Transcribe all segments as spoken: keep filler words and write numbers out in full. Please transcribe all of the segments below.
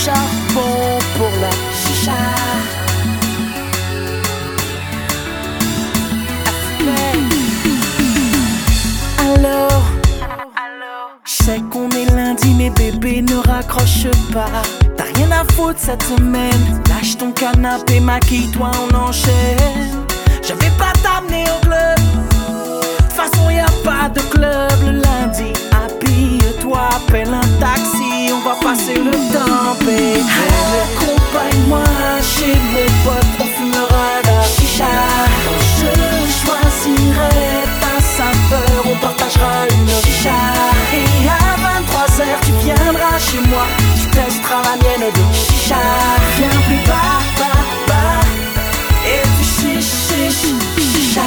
charbon pour la chicha. Allô, j'sais qu'on est lundi mais bébé ne raccroche pas. T'as rien à foutre cette semaine. Lâche ton canapé, maquille-toi, on enchaîne. Je vais pas t'amener au club. De toute façon y'a pas de club le lundi. Habille-toi, appelle un taxi, on va passer le temps, baby. Accompagne-moi chez mes potes, on fumera la chicha. Je choisirai ta saveur, on partagera une chicha. Et à vingt-trois heures tu viendras chez moi, tu testeras la mienne de chicha. Viens plus bas, bas, bas, et tu chiches, chiches, chicha.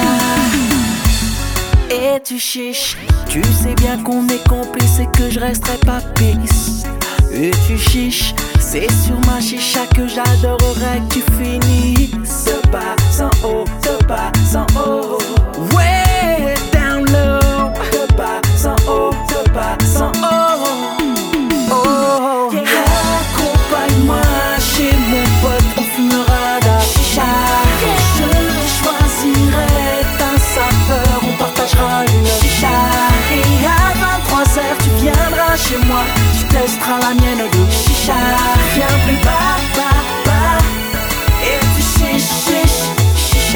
Et tu chiches. Tu sais bien qu'on est complices et que je resterai pas pisse. Et tu chiches. C'est sur ma chicha que j'adorerais que tu finisses. De bas en haut, de bas en haut. Ouais, down low. De bas en haut, de bas en haut. Oh, yeah. Accompagne-moi chez mon pote, on fumera la chicha. Je choisirai ta saveur, on partagera une chicha. Et à vingt-trois heures tu viendras chez moi, tu testeras la mienne de chicha. Viens plus bas, bas, bas, et tu chiches, chiches, chicha.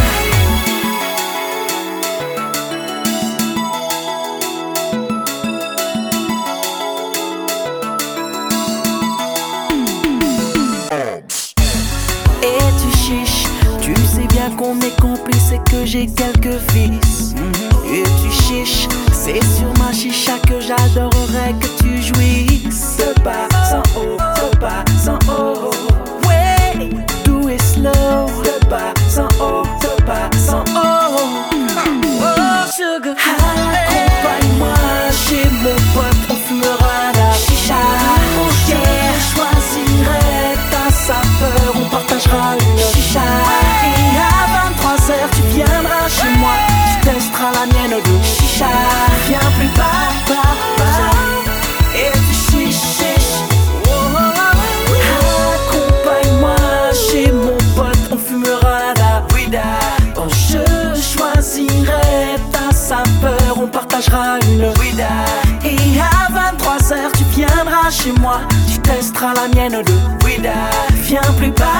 Et tu chiches. Tu sais bien qu'on est complices et que j'ai quelques vices. Et tu chiches. C'est sur ma chicha que j'adorerais que tu jouisses. De bas en haut, de bas en haut. Ouais, do it slow. De bas en haut, de bas en haut. Oh, sugar. Accompagne-moi chez mon pote, on fumera la chicha. Je choisirai ta saveur, on partagera une chicha. Et à vingt-trois heures tu viendras chez moi, tu testeras la mienne de chicha. Viens plus bas, bas, bas, et tu chiches, chiches. Oh, oh, oh. Accompagne-moi chez mon pote, on fumera la weeda. Oh, je choisirai ta saveur, on partagera une weeda. Et à vingt-trois heures tu viendras chez moi, tu testeras la mienne de weeda. Viens plus bas.